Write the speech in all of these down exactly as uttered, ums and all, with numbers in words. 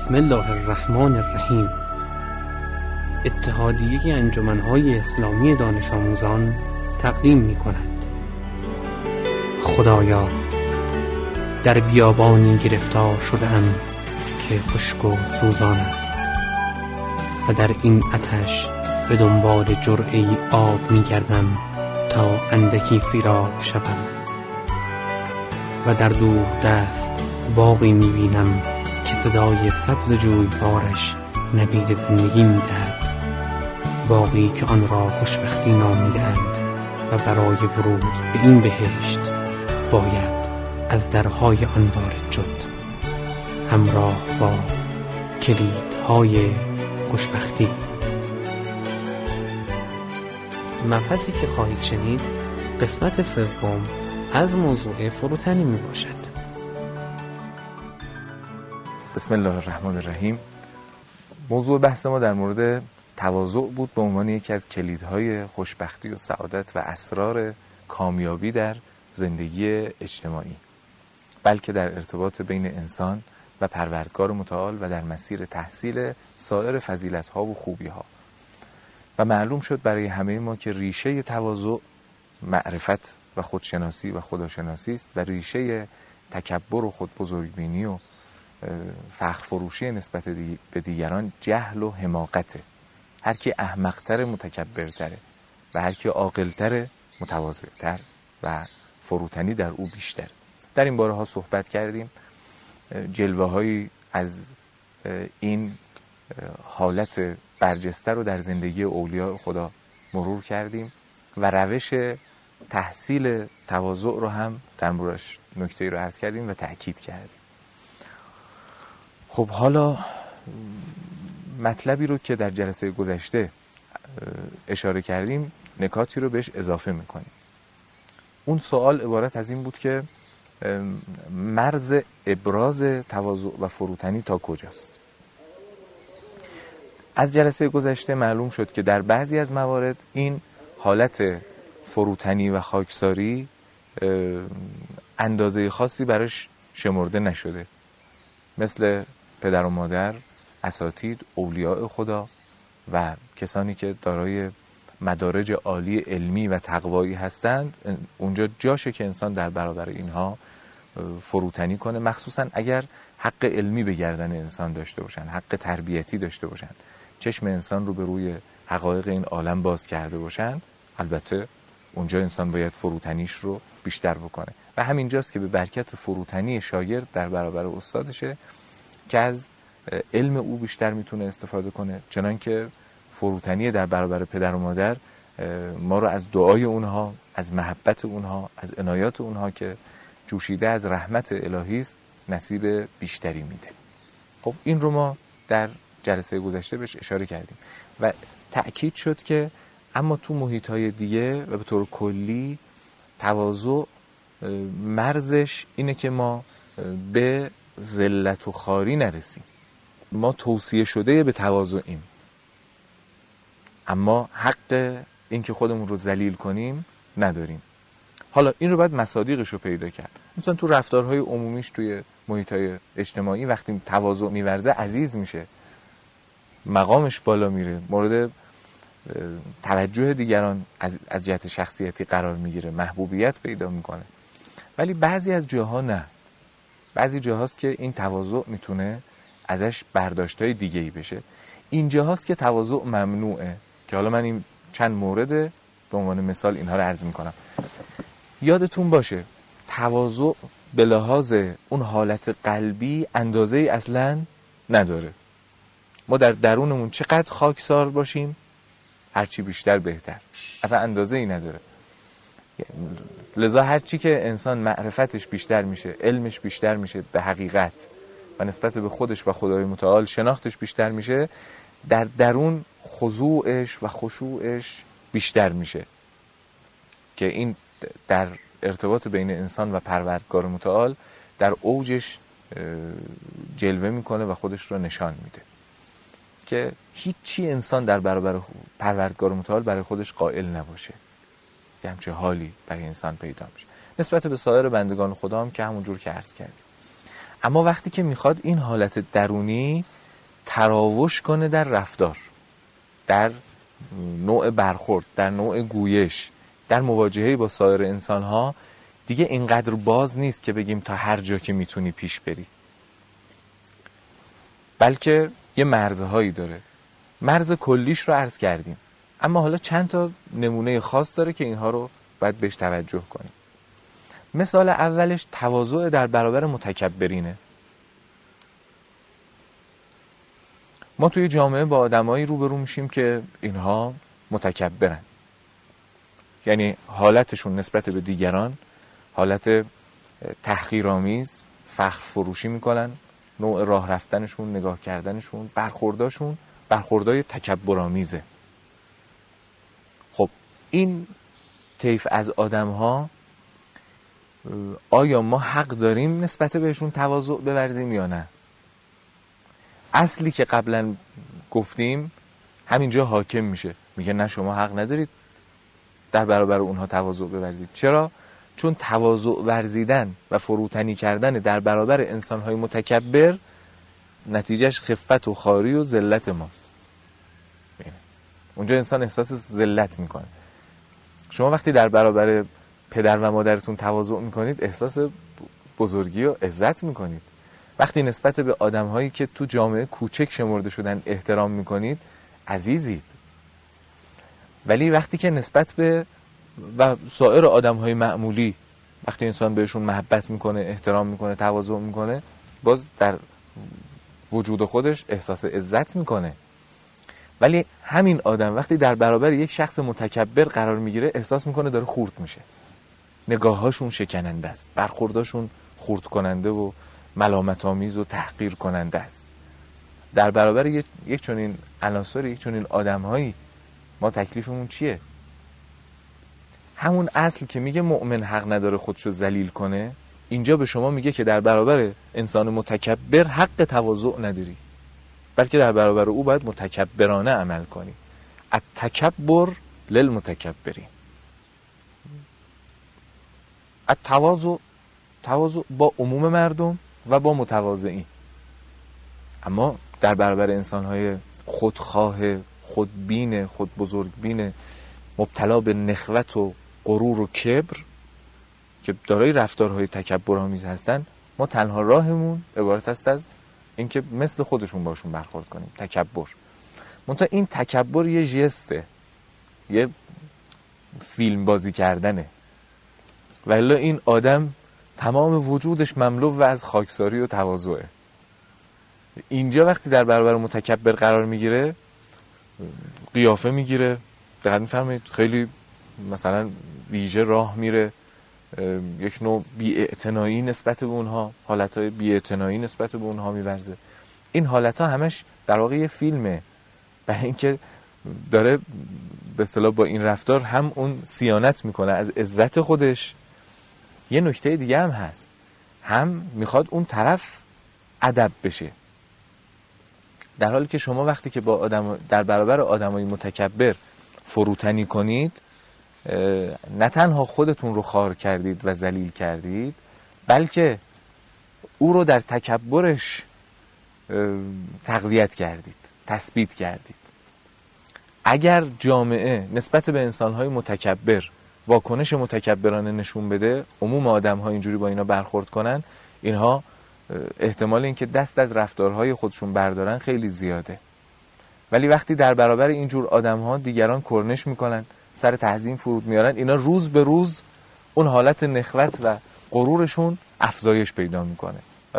بسم الله الرحمن الرحیم. اتحادیه انجمن‌های اسلامی دانش آموزان تقدیم می‌کند. خدایا، در بیابانی گرفتار شده‌ام که خشک و سوزان است و در این آتش به دنبال جرعه‌ای آب می‌گردم تا اندکی سیراب شوم و در دور دست باغی می‌بینم که صدای سبز جویبارش نوید زندگی می‌دهد، باغی که آن را خوشبختی نامیده‌اند و برای ورود به این بهشت باید از درهای آن وارد شد، همراه با کلیدهای خوشبختی. مبحثی که خواهید شنید قسمت سوم از موضوع فروتنی می باشد. بسم الله الرحمن الرحیم. موضوع بحث ما در مورد تواضع بود به عنوان یکی از کلیدهای خوشبختی و سعادت و اسرار کامیابی در زندگی اجتماعی، بلکه در ارتباط بین انسان و پروردگار متعال و در مسیر تحصیل سایر فضیلت‌ها و خوبی‌ها. و معلوم شد برای همه ما که ریشه تواضع معرفت و خودشناسی و خداشناسی است و ریشه تکبر و خودبزرگبینی و فخر فروشی نسبت به دیگران جهل و حماقته. هر کی احمق‌تر متکبرتره و هر کی عاقل‌تر متواضع‌تر و فروتنی در او بیشتر. در این باره ها صحبت کردیم، جلوه‌هایی از این حالت برجسته رو در زندگی اولیاء خدا مرور کردیم و روش تحصیل تواضع رو هم در موردش نکته‌ای رو عرض کردیم و تأکید کردیم. خب حالا مطلبی رو که در جلسه گذشته اشاره کردیم نکاتی رو بهش اضافه میکنیم. اون سوال عبارت از این بود که مرز ابراز تواضع و فروتنی تا کجاست؟ از جلسه گذشته معلوم شد که در بعضی از موارد این حالت فروتنی و خاکساری اندازه خاصی براش شمرده نشده، مثل پدر و مادر، اساتید، اولیاء خدا و کسانی که دارای مدارج عالی علمی و تقوایی هستند. اونجا جاشه که انسان در برابر اینها فروتنی کنه، مخصوصا اگر حق علمی به گردن انسان داشته باشن، حق تربیتی داشته باشن، چشم انسان رو به روی حقایق این عالم باز کرده باشن. البته اونجا انسان باید فروتنیش رو بیشتر بکنه و همینجاست که به برکت فروتنی شاگرد در برابر استادشه که از علم او بیشتر میتونه استفاده کنه، چنان که فروتنی در برابر پدر و مادر ما رو از دعای اونها، از محبت اونها، از عنایات اونها که جوشیده از رحمت الهی است نصیب بیشتری میده. خب این رو ما در جلسه گذشته بهش اشاره کردیم و تأکید شد که اما تو محیط‌های دیگه و به طور کلی تواضع مرزش اینه که ما به ذلت و خواری نرسیم. ما توصیه شده به تواضعیم، اما حق این که خودمون رو ذلیل کنیم نداریم. حالا این رو باید مصادیقش رو پیدا کرد. مثلا تو رفتارهای عمومیش توی محیط‌های اجتماعی وقتی تواضع می‌ورزه عزیز میشه، مقامش بالا میره، مورد توجه دیگران از از جهت شخصیتی قرار میگیره، محبوبیت پیدا میکنه. ولی بعضی از جاها نه. بعضی جاهاست که این تواضع میتونه ازش برداشتای دیگه‌ای بشه. این جاهاست که تواضع ممنوعه، که حالا من این چند مورد به عنوان مثال اینها رو عرض میکنم. یادتون باشه تواضع به لحاظ اون حالت قلبی اندازه ای اصلاً نداره. ما در درونمون چقدر خاکسار باشیم هرچی بیشتر بهتر، اصلا اندازه ای نداره. لذا هرچی که انسان معرفتش بیشتر میشه، علمش بیشتر میشه به حقیقت و نسبت به خودش و خدای متعال شناختش بیشتر میشه، در درون خضوعش و خشوعش بیشتر میشه که این در ارتباط بین انسان و پروردگار متعال در اوجش جلوه میکنه و خودش رو نشان میده که هیچی انسان در برابر پروردگار متعال برای خودش قائل نباشه. یه همچه حالی برای انسان پیدا میشه نسبت به سایر بندگان خدا هم که همونجور که عرض کردیم. اما وقتی که میخواد این حالت درونی تراوش کنه در رفتار، در نوع برخورد، در نوع گویش، در مواجهه با سایر انسان‌ها، دیگه اینقدر باز نیست که بگیم تا هر جا که میتونی پیش بری، بلکه یه مرزهایی داره. مرز کلیش رو عرض کردیم، اما حالا چند تا نمونه خاص داره که اینها رو باید بهش توجه کنیم. مثال اولش تواضع در برابر متکبرینه. ما توی جامعه با آدمایی روبرو میشیم که اینها متکبرن، یعنی حالتشون نسبت به دیگران حالت تحقیرآمیز، فخر فروشی میکنن، نوع راه رفتنشون، نگاه کردنشون، برخورداشون برخوردای تکبرآمیزه. خب این طیف از آدم‌ها آیا ما حق داریم نسبت بهشون تواضع بورزیم یا نه؟ اصلی که قبلا گفتیم همینجا حاکم میشه، میگه نه شما حق ندارید در برابر اونها تواضع بورزید. چرا؟ چون تواضع ورزیدن و فروتنی کردن در برابر انسان‌های متکبر نتیجهش خفت و خواری و ذلت ماست. اونجا انسان احساس ذلت میکنه. شما وقتی در برابر پدر و مادرتون تواضع میکنید احساس بزرگی و عزت میکنید. وقتی نسبت به آدم‌هایی که تو جامعه کوچک شمرده شدن احترام میکنید عزیزید. ولی وقتی که نسبت به و سایر آدم‌های معمولی وقتی انسان بهشون محبت میکنه، احترام میکنه، تواضع میکنه، باز در وجود خودش احساس عزت میکنه. ولی همین آدم وقتی در برابر یک شخص متکبر قرار میگیره احساس میکنه داره خورد میشه. نگاهاشون شکننده است، برخورداشون خورد کننده و ملامت آمیز و تحقیر کننده است. در برابر یک, یک چنین عناصر، یک چنین آدم‌هایی ما تکلیفمون چیه؟ همون اصل که میگه مؤمن حق نداره خودشو ذلیل کنه، اینجا به شما میگه که در برابر انسان متکبر حق تواضع نداری، بلکه در برابر او باید متکبرانه عمل کنی. التکبر للمتکبرین. التواضع، تواضع با عموم مردم و با متواضعین، اما در برابر انسان‌های خودخواه، خودبین، خودبزرگبین، مبتلا به نخوت و غرور و کبر که دارای رفتارهای تکبرآمیز هستن، ما تنها راهمون عبارت است از اینکه مثل خودشون باشون برخورد کنیم. تکبر. منتها این تکبر یه ژسته، یه فیلم بازی کردنه، ولی این آدم تمام وجودش مملو و از خاکساری و تواضعه. اینجا وقتی در برابر متکبر قرار میگیره قیافه میگیره، دقیق میفرمایید، خیلی مثلا ویژه راه میره، یک نوع بی‌اعتنایی نسبت به اونها، حالتهای بی‌اعتنایی نسبت به اونها میورزه. این حالتها همش در واقع یه فیلمه، برای اینکه داره به اصطلاح با این رفتار هم اون صیانت میکنه از عزت خودش. یه نکته دیگه هم هست، هم میخواد اون طرف ادب بشه، در حالی که شما وقتی که با آدم در برابر آدمای متکبر فروتنی کنید، نه تنها خودتون رو خوار کردید و ذلیل کردید، بلکه او رو در تکبرش تقویت کردید، تثبیت کردید. اگر جامعه نسبت به انسان‌های متکبر واکنش متکبرانه نشون بده، عموم آدم‌ها اینجوری با اینا برخورد کنن، اینها احتمال اینکه دست از رفتارهای خودشون بردارن خیلی زیاده. ولی وقتی در برابر اینجور آدم‌ها دیگران کرنش میکنن، سر تعظیم فرود میارن، اینا روز به روز اون حالت نخوت و غرورشون افزایش پیدا میکنه و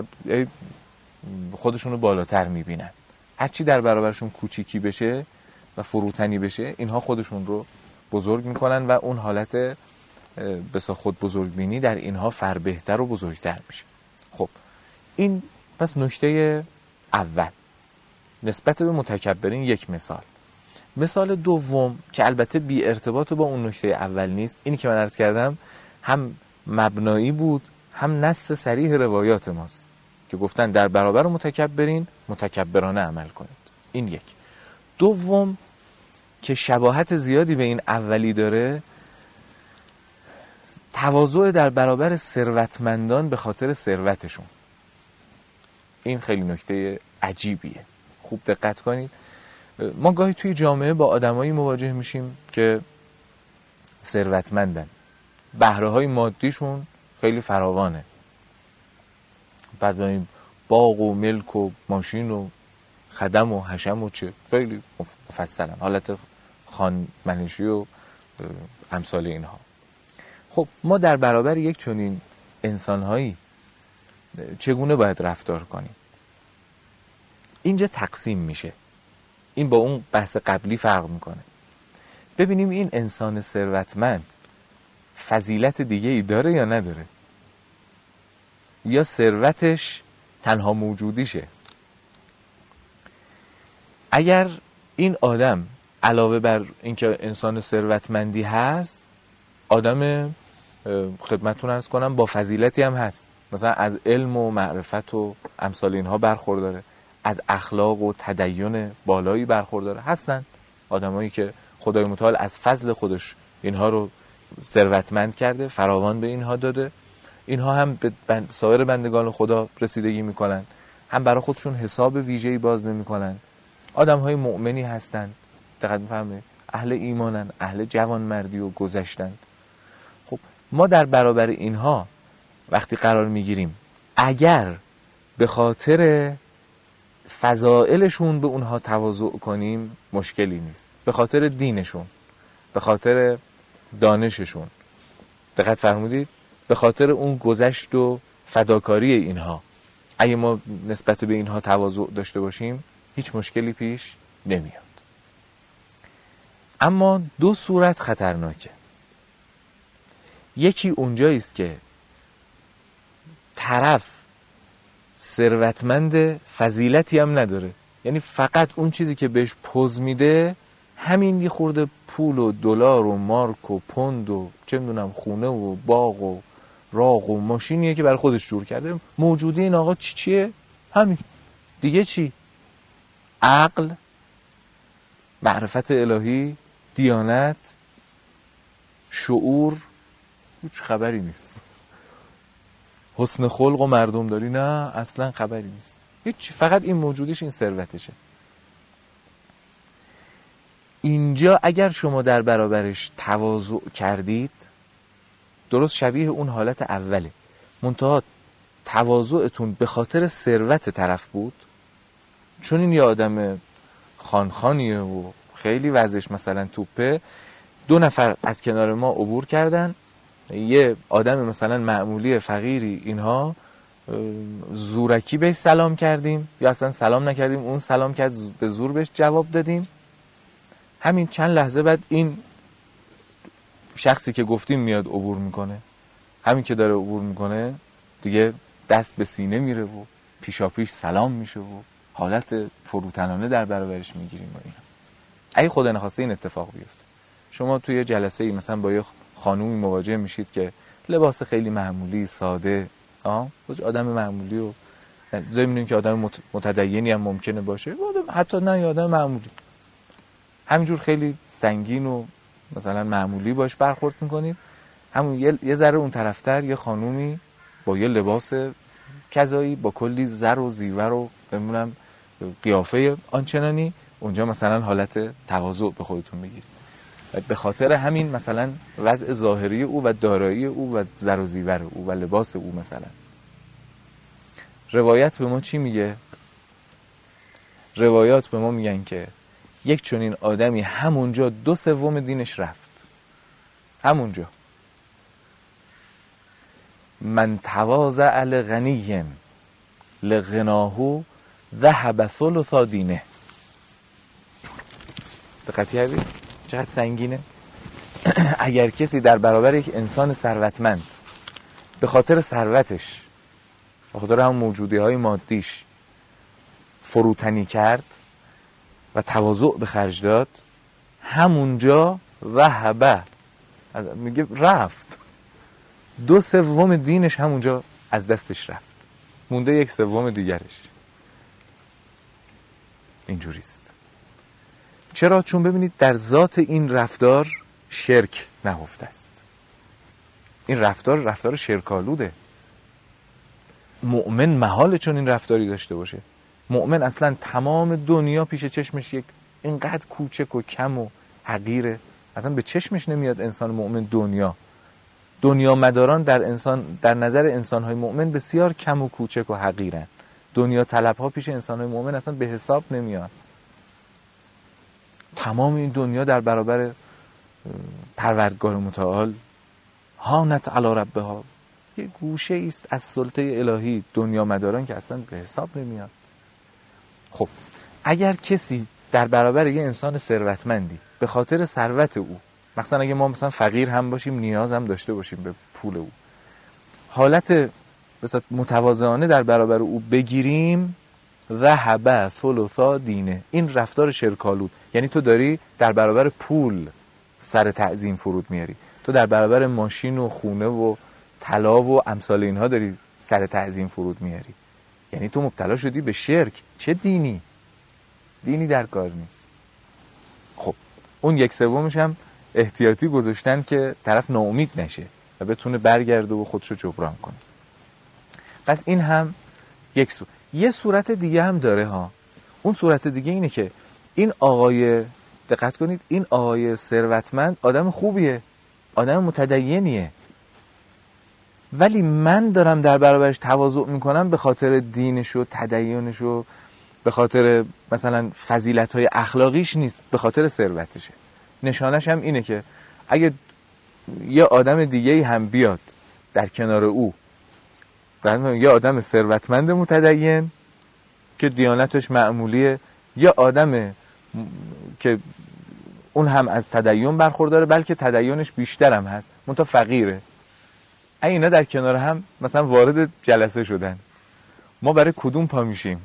خودشون رو بالاتر میبینن. هرچی در برابرشون کوچیکی بشه و فروتنی بشه، اینها خودشون رو بزرگ میکنن و اون حالت بسا خود بزرگبینی در اینها فربهتر و بزرگتر میشه. خب این پس نکته اول نسبت به متکبرین یک مثال. مثال دوم که البته بی ارتباط با اون نکته اول نیست، اینی که من عرض کردم هم مبنایی بود هم نص صریح روایات ماست که گفتن در برابر متکبرین متکبرانه عمل کنید. این یک. دوم که شباهت زیادی به این اولی داره، تواضع در برابر ثروتمندان به خاطر ثروتشون. این خیلی نکته عجیبیه. خوب دقت کنید. ما گاهی توی جامعه با آدمایی مواجه میشیم که ثروتمندن، بهره‌های مادیشون خیلی فراوانه، بعد این باغ و ملک و ماشین و خدم و حشم و چه خیلی مفصلن، حالت خان منشی و امثال اینها. خب ما در برابر یک چنین انسانهایی چگونه باید رفتار کنیم؟ اینجا تقسیم میشه. این با اون بحث قبلی فرق میکنه. ببینیم این انسان ثروتمند فضیلت دیگه ای داره یا نداره، یا ثروتش تنها موجودیشه. اگر این آدم علاوه بر اینکه انسان ثروتمندی هست، آدم خدمتتون عرض کنم با فضیلتی هم هست، مثلا از علم و معرفت و امثال اینها برخورداره، از اخلاق و تدین بالایی برخورداره. هستن آدمایی که خدای متعال از فضل خودش اینها رو ثروتمند کرده، فراوان به اینها داده. اینها هم به بند سایر بندگان خدا رسیدگی میکنن، هم برای خودشون حساب ویژه‌ای باز نمیکنن. آدم‌های مؤمنی هستن، دقت می‌فرمایید، اهل ایمانن، اهل جوانمردی و گذشتن. خب ما در برابر اینها وقتی قرار میگیریم، اگر به خاطر فضائلشون به اونها تواضع کنیم مشکلی نیست، به خاطر دینشون، به خاطر دانششون، دقت فرمودید، به خاطر اون گذشت و فداکاری اینها، اگه ما نسبت به اینها تواضع داشته باشیم هیچ مشکلی پیش نمیاد. اما دو صورت خطرناکه. یکی اونجایی است که طرف ثروتمند فضیلتی هم نداره، یعنی فقط اون چیزی که بهش پوز میده همین یه خورده پول و دلار و مارک و پوند و چه میدونم خونه و باغ و راغ و ماشینیه که برای خودش جور کرده. موجودی این آقا چی چیه؟ همین دیگه. چی؟ عقل، معرفت الهی، دیانت، شعور، هیچ خبری نیست. حسن خلق و مردم داری، نه اصلا خبری نیست. هیچ، فقط این موجودیش این ثروتشه. اینجا اگر شما در برابرش تواضع کردید، درست شبیه اون حالت اوله، منتها تواضعتون به خاطر ثروت طرف بود، چون این یه آدم خانخانیه و خیلی وضعش مثلا توپه، دو نفر از کنار ما عبور کردن، یه آدم مثلا معمولی فقیری، اینها زورکی بهش سلام کردیم یا اصلا سلام نکردیم، اون سلام کرد به زور بهش جواب دادیم. همین چند لحظه بعد این شخصی که گفتیم میاد عبور میکنه. همین که داره عبور میکنه دیگه دست به سینه میره و پیشا پیش سلام میشه و حالت فروتنانه در برابرش میگیریم و اینا. اگه خدا نخواسته این اتفاق بیفته، شما توی جلسه ای مثلا با یه خانومی مواجه میشید که لباس خیلی معمولی، ساده، آه آدم معمولی و ضمن که آدم متدینی هم ممکنه باشه، حتی نه یه آدم معمولی، همینجور خیلی سنگین و مثلا معمولی باش برخورد میکنید، همون یه, یه ذره اون طرفتر یه خانومی با یه لباس کذایی، با کلی زر و زیور و بمونم قیافه آنچنانی، اونجا مثلا حالت تواضع به خودتون بگیرید. به خاطر همین مثلا وضع ظاهری او و دارایی او و زر و زیور او و لباس او مثلا. روایت به ما چی میگه؟ روایات به ما میگن که یک چنین آدمی همونجا دو سوم دینش رفت. همونجا. من تواضع لغنی لغناه ذهب ثلث دینه. دقت کردید؟ چقدر سنگینه؟ اگر کسی در برابر یک انسان ثروتمند به خاطر ثروتش، به خاطر هم موجودی های مادیش فروتنی کرد و تواضع به خرج داد، همونجا ذهب، میگه رفت، دو سوم دینش همونجا از دستش رفت، مونده یک سوم دیگرش. اینجوریست. چرا؟ چون ببینید در ذات این رفتار شرک نهفته است. این رفتار رفتار شرک‌آلوده. مؤمن محاله چون این رفتاری داشته باشه. مؤمن اصلا تمام دنیا پیش چشمش یک اینقدر کوچک و کم و حقیره، اصلا به چشمش نمیاد انسان مؤمن دنیا دنیا مداران در انسان در نظر انسان‌های مؤمن بسیار کم و کوچک و حقیرن. دنیا طلب‌ها پیش انسان‌های مؤمن اصلا به حساب نمیاد. تمام این دنیا در برابر پروردگار متعال هانت علی ربها، یه گوشه است از سلطه الهی. دنیا مداران که اصلا به حساب نمیاد. خب اگر کسی در برابر یه انسان ثروتمندی به خاطر ثروت او، مثلا اگه ما مثلا فقیر هم باشیم نیاز هم داشته باشیم به پول او، حالت مثلا متواضعانه در برابر او بگیریم، ذهب ثلثا دینه، این رفتار شرک‌آلود. یعنی تو داری در برابر پول سر تعظیم فرود میاری، تو در برابر ماشین و خونه و طلا و امثال اینها داری سر تعظیم فرود میاری. یعنی تو مبتلا شدی به شرک. چه دینی؟ دینی در کار نیست. خب اون یک سومش هم احتیاطی گذاشتن که طرف ناامید نشه و بتونه برگرده و خودشو جبران کنه. پس این هم یک سو. یه صورت دیگه هم داره ها. اون صورت دیگه اینه که این آقای، دقت کنید، این آقای ثروتمند آدم خوبیه، آدم متدینیه، ولی من دارم در برابرش تواضع میکنم به خاطر دینش و تدینش و به خاطر مثلا فضیلت‌های اخلاقیش نیست، به خاطر ثروتشه. نشانش هم اینه که اگه یه آدم دیگه‌ای هم بیاد در کنار او، یه آدم ثروتمند متدین که دیانتش معمولیه، یه آدم که اون هم از تدین برخورداره بلکه تدینش بیشتر هم هست منتها فقیره، اینا در کنار هم مثلا وارد جلسه شدن، ما برای کدوم پا میشیم؟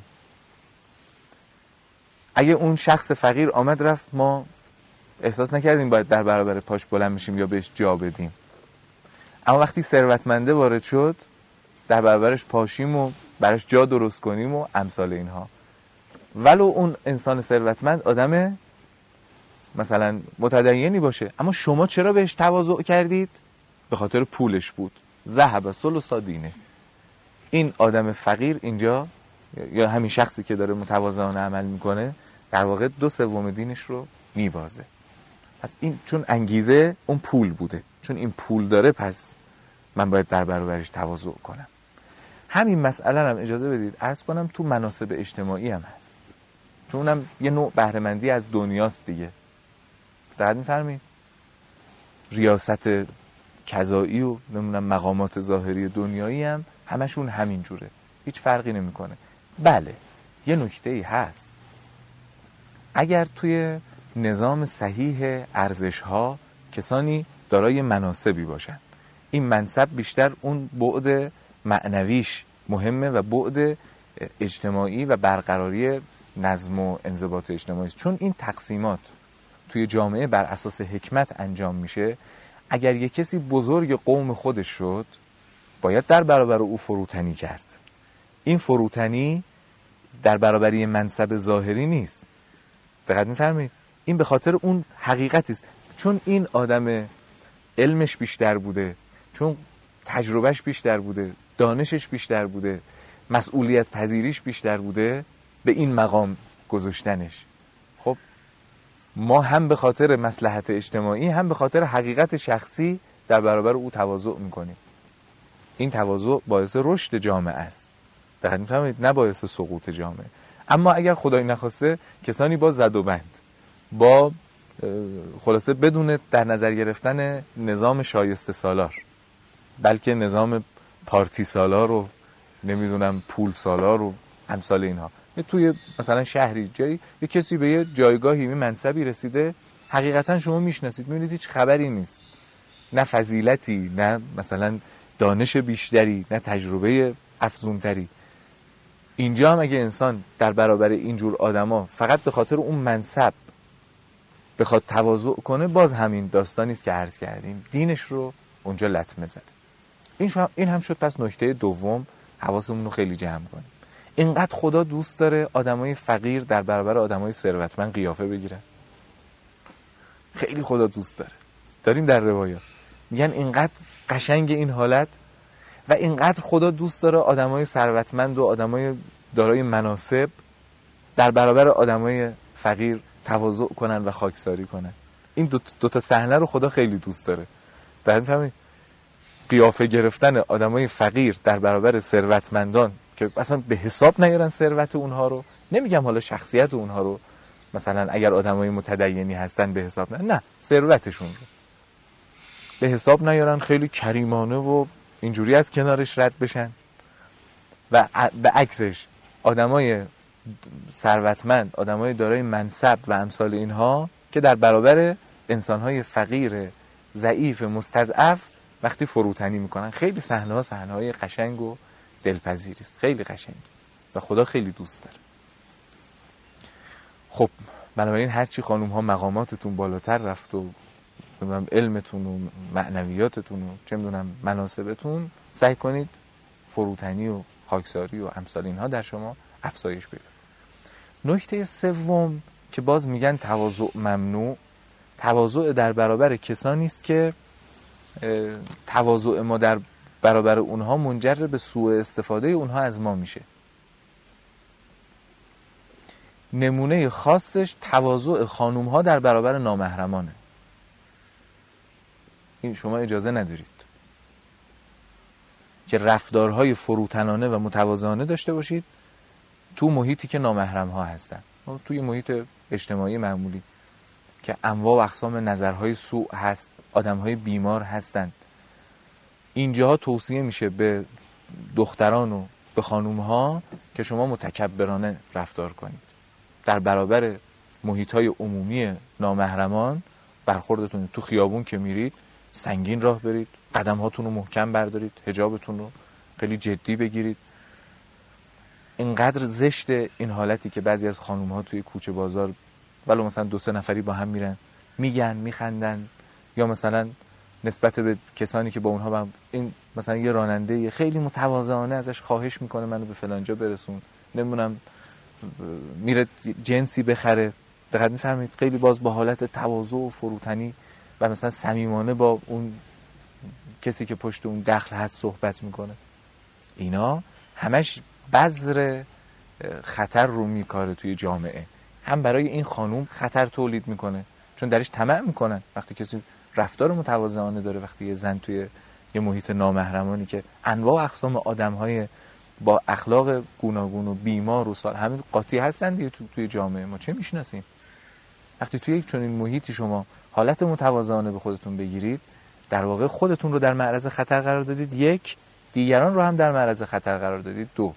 اگه اون شخص فقیر آمد رفت، ما احساس نکردیم باید در برابر پاش بلند میشیم یا بهش جا بدیم. اما وقتی ثروتمنده وارد شد، در برابرش پاشیم و براش جا درست کنیم و امثال اینها. ولو اون انسان ثروتمند آدم مثلا متدینی باشه، اما شما چرا بهش تواضع کردید؟ به خاطر پولش بود. ذهب ثلث دینه. این آدم فقیر اینجا یا همین شخصی که داره متواضعانه عمل میکنه در واقع دو سوم دینش رو میبازه. پس این چون انگیزه اون پول بوده، چون این پول داره پس من باید در برابرش تواضع کنم. همین مسئله هم اجازه بدید عرض کنم تو مناصب اجتماعی هم هست، چون اونم یه نوع بهره‌مندی از دنیاست دیگه. دقت می‌فرمایید؟ ریاست قضایی و نمیدونم مقامات ظاهری دنیایی هم همشون همین جوره، هیچ فرقی نمیکنه. بله یه نکته‌ای هست، اگر توی نظام صحیح ارزش‌ها کسانی دارای مناصبی باشن، این منصب بیشتر اون بعد معنویش مهمه و بعد اجتماعی و برقراری نظم و انضباط اجتماعی، چون این تقسیمات توی جامعه بر اساس حکمت انجام میشه. اگر یک کسی بزرگ قوم خودش شد، باید در برابر او فروتنی کرد. این فروتنی در برابر یه منصب ظاهری نیست. دقت می‌فرمایید؟ این به خاطر اون حقیقتی است، چون این آدم علمش بیشتر بوده، چون تجربهش بیشتر بوده، دانشش بیشتر بوده، مسئولیت پذیریش بیشتر بوده، به این مقام گذاشتنش. خب ما هم به خاطر مصلحت اجتماعی هم به خاطر حقیقت شخصی در برابر او تواضع میکنیم. این تواضع باعث رشد جامعه است، دقیق میفهمید؟ نه باعث سقوط جامعه. اما اگر خدای نخواسته کسانی با زد و بند، با خلاصه بدون در نظر گرفتن نظام شایسته سالار، بلکه نظام پارتی سالار و نمیدونم پول سالار و امثال اینها، توی مثلا شهری جایی یه کسی به یه جایگاهی می منصبی رسیده، حقیقتا شما میشناسید میبینید هیچ خبری نیست، نه فضیلتی، نه مثلا دانش بیشتری، نه تجربه افزونتری. اینجا هم اگه انسان در برابر اینجور آدما فقط به خاطر اون منصب بخواد تواضع کنه، باز همین داستانی است که عرض کردیم، دینش رو اونجا لطمه زد. این شو این هم شد پس نکته دوم، حواسمون رو خیلی جمع کنیم. اینقدر خدا دوست داره آدمای فقیر در برابر آدمای ثروتمند قیافه بگیرن. خیلی خدا دوست داره. داریم در روایات میگن اینقدر قشنگ این حالت، و اینقدر خدا دوست داره آدمای ثروتمند و آدمای دارای مناصب در برابر آدمای فقیر تواضع کنن و خاکساری کنن. این دو, دو تا صحنه رو خدا خیلی دوست داره. در همین قیافه گرفتن آدمای فقیر در برابر ثروتمندان که اصلا به حساب نیارن ثروت اونها رو، نمیگم حالا شخصیت اونها رو، مثلا اگر آدمای متدینی هستن به حساب نه، نه ثروتشون رو به حساب نیارن، خیلی کریمانه و اینجوری از کنارش رد بشن، و به عکسش آدمای ثروتمند، آدمای دارای منصب و امثال اینها که در برابر انسانهای فقیر ضعیف مستضعف وقتی فروتنی میکنن. خیلی صحنه ها صحنه های قشنگ و دلپذیری است، خیلی قشنگ و خدا خیلی دوست داره. خب بنابراین هرچی خانوم ها مقاماتتون بالاتر رفت و علمتون و معنویاتتون و چه میدونم مناسبتون، سعی کنید فروتنی و خاکساری و امثال اینها در شما افزایش پیدا. نکته سوم که باز میگن تواضع ممنوع، تواضع در برابر کسانی است که تواضع ما در برابر اونها منجر به سوء استفاده اونها از ما میشه. نمونه خاصش تواضع خانوم ها در برابر نامحرمانه. این شما اجازه ندارید که رفتارهای فروتنانه و متواضعانه داشته باشید تو محیطی که نامحرم ها هستن، توی محیط اجتماعی معمولی که انواع و اقسام نظرهای سوء هست، آدمهای بیمار هستند. اینجاها توصیه میشه به دختران و به خانوم ها که شما متکبرانه رفتار کنید در برابر محیطهای عمومی نامحرمان. برخوردتون تو خیابون که میرید سنگین راه برید، قدم هاتون رو محکم بردارید، حجابتون رو خیلی جدی بگیرید. اینقدر زشت این حالتی که بعضی از خانوم ها توی کوچه بازار ولو مثلا دو سه نفری با هم میرن میگن میخندن، یا مثلا نسبت به کسانی که با اونها با این مثلا یه راننده خیلی متواضعانه ازش خواهش میکنه منو به فلان جا برسون، نمیدونم میره جنسی بخره، دقت میفرمایید خیلی باز با حالت تواضع و فروتنی و مثلا صمیمانه با اون کسی که پشت اون دخل هست صحبت میکنه. اینا همش بذر خطر رو میکاره توی جامعه، هم برای این خانوم خطر تولید میکنه چون درش طمع میکنن. وقتی کسی رفتار متواضعانه داره، وقتی یه زن توی یه محیط نامحرمانی که انواع و اقسام آدمهای با اخلاق گوناگون و بیمار و سال همین قاطی هستن دیگه تو توی جامعه ما چه میشناسیم، وقتی توی یک چنین محیطی شما حالت متواضعانه به خودتون بگیرید، در واقع خودتون رو در معرض خطر قرار دادید، یک، دیگران رو هم در معرض خطر قرار دادید، دو،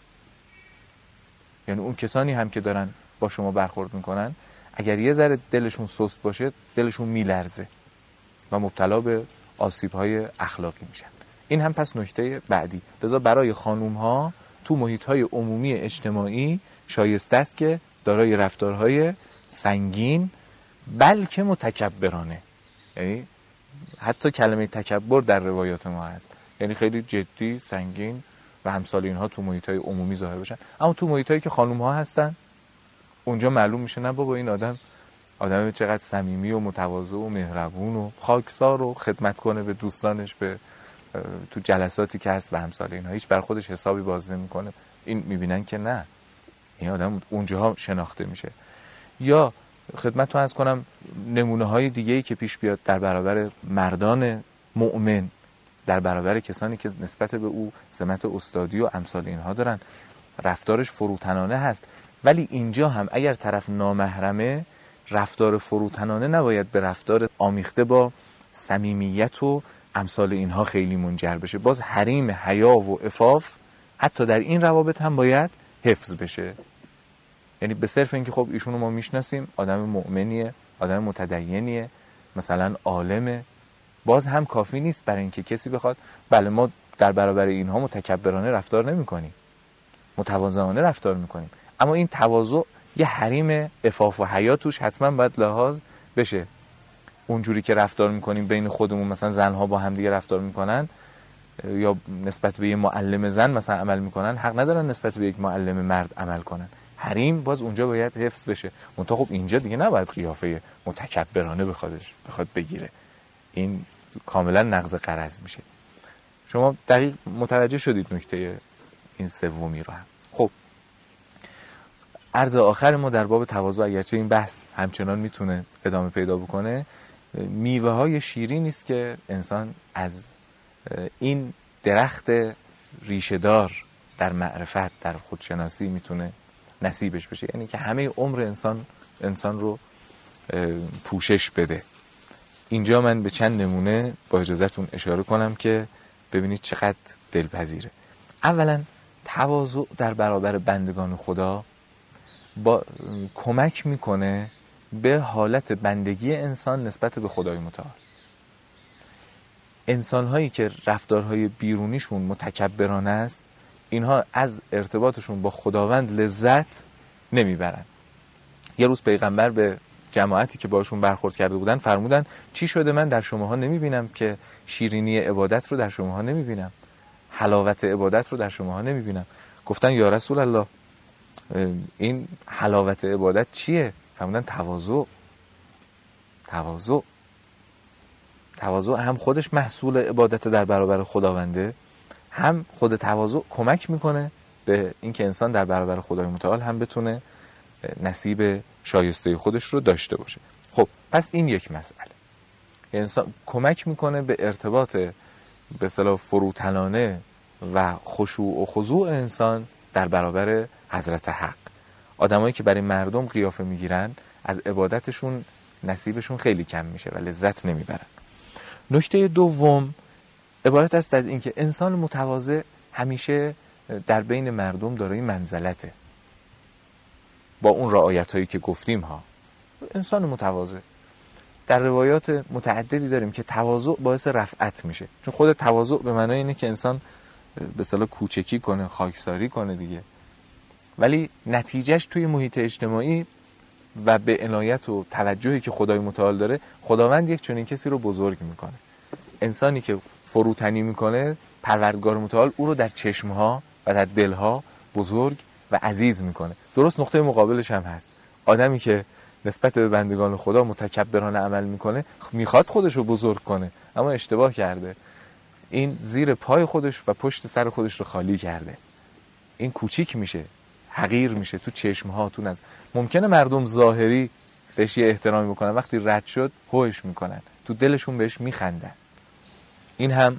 یعنی اون کسانی هم که دارن با شما برخورد میکنن اگر یه ذره دلشون سست باشه دلشون میلرزه و مبتلا به آسیب‌های اخلاقی میشن. این هم پس نکته بعدی. لذا برای خانوم ها تو محیط‌های عمومی اجتماعی شایسته است که دارای رفتارهای سنگین بلکه متکبرانه، یعنی حتی کلمه تکبر در روایات ما هست، یعنی خیلی جدی، سنگین و همسال اینها تو محیط‌های عمومی ظاهر بشن. اما تو محیط‌هایی که خانوم ها هستن اونجا معلوم میشه نه بابا این آدم آدم چقدر صمیمی و متواضع و مهربون و خاکسار و خدمت کنه به دوستانش، به تو جلساتی که هست و همسال اینها هیچ بر خودش حسابی باز نمی‌کنه. این میبینن که نه، این آدم اونجاها شناخته میشه. یا خدمتتون عرض کنم نمونه های دیگه‌ای که پیش بیاد در برابر مردان مؤمن، در برابر کسانی که نسبت به او سمت استادی و امثال اینها دارن، رفتارش فروتنانه هست، ولی اینجا هم اگر طرف نامحرمه رفتار فروتنانه نباید به رفتار آمیخته با صمیمیت و امثال اینها خیلی منجر بشه. باز حریم حیا و عفاف حتی در این روابط هم باید حفظ بشه. یعنی به صرف اینکه خب ایشونو ما میشناسیم، آدم مؤمنیه، آدم متدینیه، مثلا عالمه، باز هم کافی نیست برای اینکه کسی بخواد بله ما در برابر اینها متکبرانه رفتار نمی‌کنیم، متواضعانه رفتار می‌کنیم، اما این تواضع یه حریم عفاف و حیا توش حتما باید لحاظ بشه. اونجوری که رفتار می‌کنیم بین خودمون، مثلا زن‌ها با هم دیگه رفتار می‌کنن یا نسبت به یه معلم زن مثلا عمل می‌کنن، حق ندارن نسبت به یک معلم مرد عمل کنن. حریم باز اونجا باید حفظ بشه. منتها خب اینجا دیگه نباید قیافه متکبرانه بخوادش بخواد بگیره، این کاملا نقض غرض میشه. شما دقیق متوجه شدید نکته این سومی رو هم. خب عرض آخر ما در باب تواضع، اگرچه این بحث همچنان میتونه ادامه پیدا بکنه، میوه های شیرینی است که انسان از این درخت ریشه‌دار در معرفت، در خودشناسی میتونه نصیبش بشه، یعنی که همه عمر انسان انسان رو پوشش بده. اینجا من به چند نمونه با اجازهتون اشاره کنم که ببینید چقدر دلپذیره. اولا تواضع در برابر بندگان خدا با کمک میکنه به حالت بندگی انسان نسبت به خدای متعال. انسان‌هایی که رفتارهای بیرونیشون متکبرانه است، اینها از ارتباطشون با خداوند لذت نمیبرن. یه روز پیغمبر به جماعتی که باشون برخورد کرده بودن فرمودن چی شده من در شماها نمیبینم که شیرینی عبادت رو در شماها نمیبینم، حلاوت عبادت رو در شماها نمیبینم. گفتن یا رسول الله این حلاوت عبادت چیه؟ فرمودن تواضع. تواضع تواضع هم خودش محصول عبادت در برابر خداونده، هم خود تواضع کمک میکنه به اینکه انسان در برابر خدای متعال هم بتونه نصیب شایسته خودش رو داشته باشه. خب پس این یک مسئله، انسان کمک میکنه به ارتباط به اصطلاح فروتنانه و خشوع و خضوع انسان در برابر حضرت حق. آدمایی که برای مردم قیافه میگیرن از عبادتشون نصیبشون خیلی کم میشه و لذت نمیبرن. نکته دوم عبارت است از اینکه انسان متواضع همیشه در بین مردم دارای منزلته، با اون رعایتایی که گفتیم ها. انسان متواضع در روایات متعددی داریم که تواضع باعث رفعت میشه، چون خود تواضع به معنای اینه که انسان به اصطلاح کوچکی کنه، خاکساری کنه دیگه، ولی نتیجهش توی محیط اجتماعی و به عنایت و توجهی که خدای متعال داره، خداوند یک چنین کسی رو بزرگ میکنه. انسانی که فروتنی میکنه، پروردگار متعال او رو در چشمها و در دلها بزرگ و عزیز میکنه. درست نقطه مقابلش هم هست، آدمی که نسبت به بندگان خدا متکبرانه عمل میکنه، میخواد خودش رو بزرگ کنه اما اشتباه کرده، این زیر پای خودش و پشت سر خودش رو خالی کرده، این کوچیک میشه، حقیر میشه تو چشمها، تو نظر. ممکنه مردم ظاهری بهش یه احترامی بکنن، وقتی رد شد هوش میکنن، تو دلشون بهش میخندن. این هم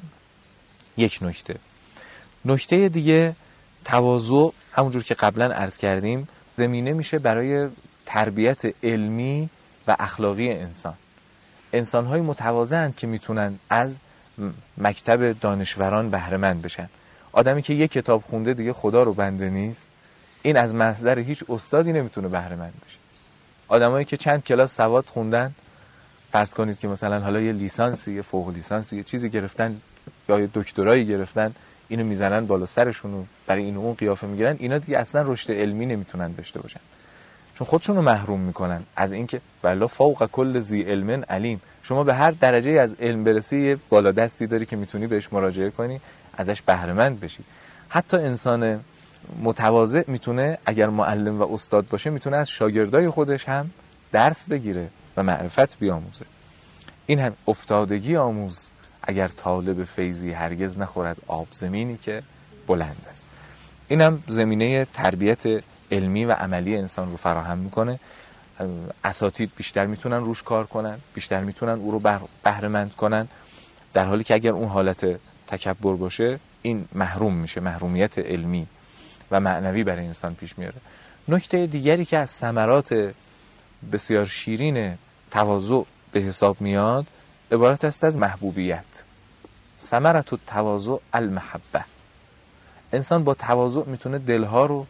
یک نکته. نکته دیگه، تواضع همونجور که قبلا عرض کردیم زمینه میشه برای تربیت علمی و اخلاقی انسان. انسان‌های متواضع‌اند که میتونن از مکتب دانشوران بهره مند بشن. آدمی که یک کتاب خونده دیگه خدا رو بنده نیست، این از محضر هیچ استادی نمیتونه بهره مند بشه. آدمایی که چند کلاس سواد خوندن، فرض کنید که مثلا حالا یه لیسانسی، یه فوق لیسانسی، یه چیزی گرفتن یا یه دکترایی گرفتن، اینو میزنن بالا سرشون و برای این اون قیافه میگیرن، اینا دیگه اصلا رشد علمی نمیتونن داشته باشن، چون خودشون رو محروم میکنن از اینکه والله فوق کل ذی علم علیم. شما به هر درجه از علم برسی یه بالا دستی داری که میتونی بهش مراجعه کنی، ازش بهره مند بشی. حتی انسان متواضع میتونه اگر معلم و استاد باشه، میتونه از شاگردای خودش هم درس بگیره و معرفت بیاموزه. این هم افتادگی آموز اگر طالب فیضی هرگز نخورد آب زمینی که بلند است. این هم زمینه تربیت علمی و عملی انسان رو فراهم میکنه. اساتید بیشتر میتونن روش کار کنن، بیشتر میتونن او رو بهره مند کنن، در حالی که اگر اون حالت تکبر باشه این محروم میشه، محرومیت علمی و معنوی برای انسان پیش میاره. نکته دیگری که از ثمرات بسیار شیرین تواضع به حساب میاد عبارت است از محبوبیت. ثمرت التواضع المحبه. انسان با تواضع میتونه دلها رو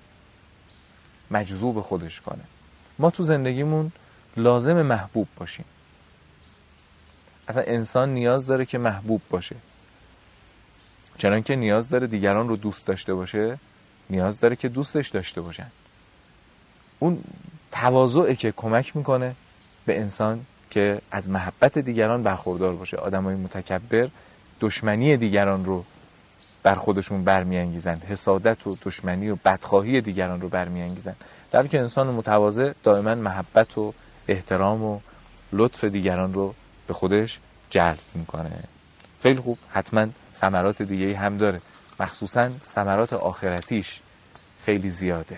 مجذوب خودش کنه. ما تو زندگیمون لازم محبوب باشیم. اصلا انسان نیاز داره که محبوب باشه، چنان که نیاز داره دیگران رو دوست داشته باشه، نیاز داره که دوستش داشته باشن. اون تواضعه که کمک میکنه به انسان که از محبت دیگران برخوردار باشه. آدمای متکبر دشمنی دیگران رو بر خودشون برمیانگیزن، حسادت و دشمنی و بدخواهی دیگران رو برمیانگیزن، در حالی که انسان متواضع دائما محبت و احترام و لطف دیگران رو به خودش جلب میکنه. خیلی خوب، حتما ثمرات دیگه هم داره، مخصوصا ثمرات آخرتیش خیلی زیاده.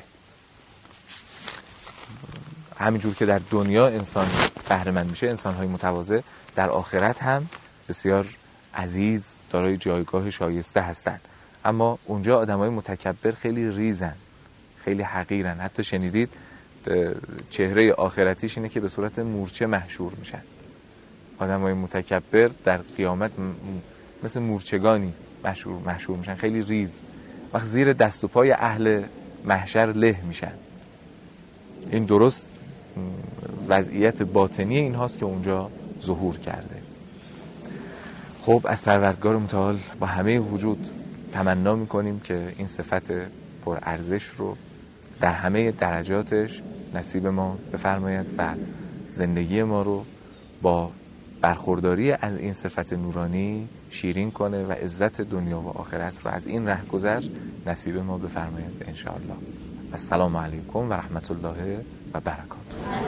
همینجور که در دنیا انسان بهره مند میشه، انسان‌های متواضع در آخرت هم بسیار عزیز، دارای جایگاه شایسته هستند. اما اونجا آدمای متکبر خیلی ریزن، خیلی حقیرن. حتی شنیدید چهره آخرتیش اینه که به صورت مورچه محشور میشن. آدمای متکبر در قیامت مثل مورچگانی محشور محشور میشن، خیلی ریز، وقت زیر دست و پای اهل محشر له میشن. این درست وضعیت باطنی این هاست که اونجا ظهور کرده. خب از پروردگار متعال با همه وجود تمنا میکنیم که این صفت پر ارزش رو در همه درجاتش نصیب ما بفرماید و زندگی ما رو با برخورداری از این صفت نورانی شیرین کنه و عزت دنیا و آخرت رو از این رهگذر نصیب ما بفرماید ان شاء الله. السلام علیکم و رحمت الله و برکاته.